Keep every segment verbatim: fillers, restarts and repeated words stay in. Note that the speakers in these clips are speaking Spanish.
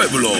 Pueblo.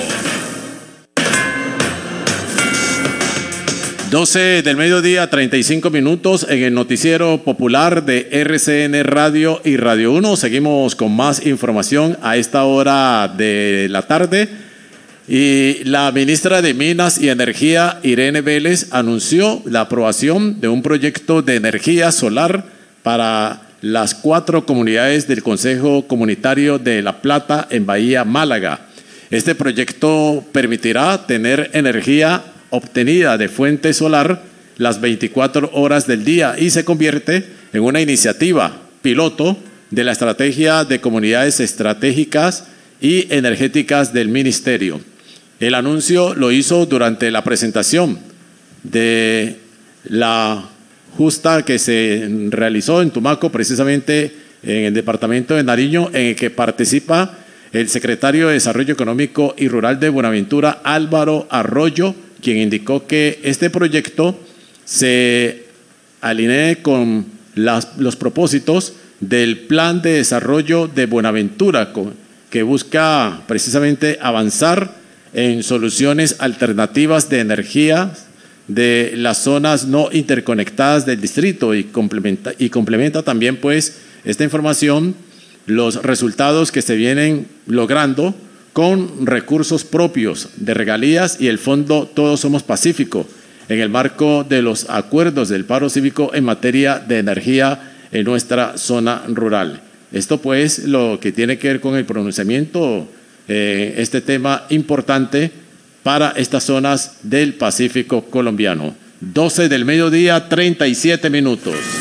doce del mediodía, treinta y cinco minutos en el noticiero popular de R C N Radio y Radio uno. Seguimos con más información a esta hora de la tarde. Y la ministra de Minas y Energía, Irene Vélez, anunció la aprobación de un proyecto de energía solar para las cuatro comunidades del Consejo Comunitario de La Plata en Bahía Málaga. Este proyecto permitirá tener energía obtenida de fuente solar las veinticuatro horas del día y se convierte en una iniciativa piloto de la Estrategia de Comunidades Estratégicas y Energéticas del Ministerio. El anuncio lo hizo durante la presentación de la justa que se realizó en Tumaco, precisamente en el departamento de Nariño, en el que participa el secretario de Desarrollo Económico y Rural de Buenaventura, Álvaro Arroyo, quien indicó que este proyecto se alinee con las, los propósitos del Plan de Desarrollo de Buenaventura, que busca precisamente avanzar en soluciones alternativas de energía de las zonas no interconectadas del distrito y complementa, y complementa también pues esta información los resultados que se vienen logrando con recursos propios de regalías y el Fondo Todos Somos Pacífico en el marco de los acuerdos del paro cívico en materia de energía en nuestra zona rural. Esto pues lo que tiene que ver con el pronunciamiento, eh, este tema importante para estas zonas del Pacífico colombiano. doce del mediodía, treinta y siete minutos.